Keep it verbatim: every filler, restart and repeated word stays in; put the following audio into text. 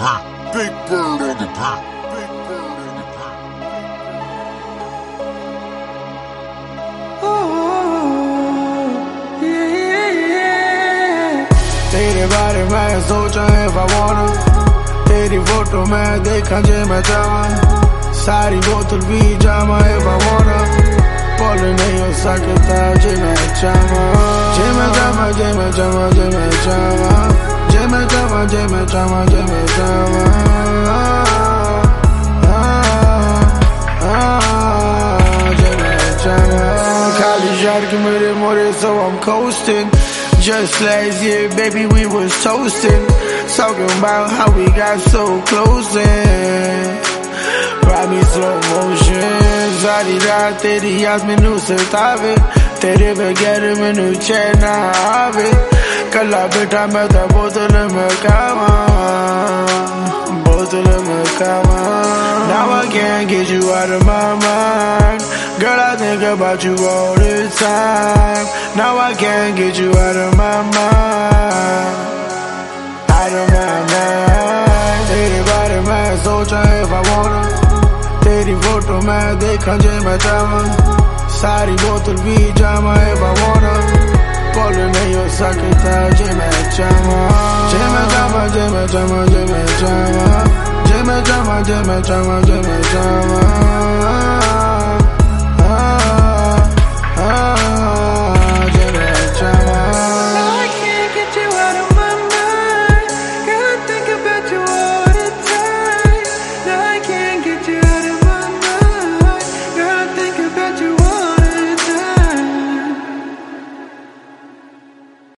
pot. Big bird on the pot. Big bird on the pot. Oh, yeah, yeah. तेरे बारे में सोचा है if I wanna. तेरी फोटो मैं देखा जे मैं चाहूँ. सारी बोतल भी जामा if I wanna. बोल नहीं हो सकता जे मैं चाहूँ. जे मैं चाहूँ, जे मैं चाहूँ, जे मैं चाहूँ. जे मैं चाहूँ, जे मैं चाहूँ, जे मैं चाहूँ. जे मैं चाहूँ. खाली यार के मेरे मोरे so I'm coasting. Just last year, baby, we was toasting. Talking about how we got so close and ride me slow motion. सारी रात तेरी याद मैनू सतावे. तेरे बगैर मैनू चैन ना आवे. कल्ला बैठा मैं तो बोतल में कावा. Bottles of karma. Now I can't get you out of my mind. Girl, I think about you all the time. Now I can't get you out of my mind. Out of my mind. तेरे बारे में सोचा if I wanna. तेरी photo मैं देखा जे मैं चाहूँ. सारी बोतल भी जामा if I wanna. बोल नहीं हो सकता जे मैं चाहूँ. जे मैं चाहूँ, जे मैं चाहूँ, जे मैं चाहूँ. जे मैं चाहूँ, जे मैं चाहूँ, जे मैं चाहूँ.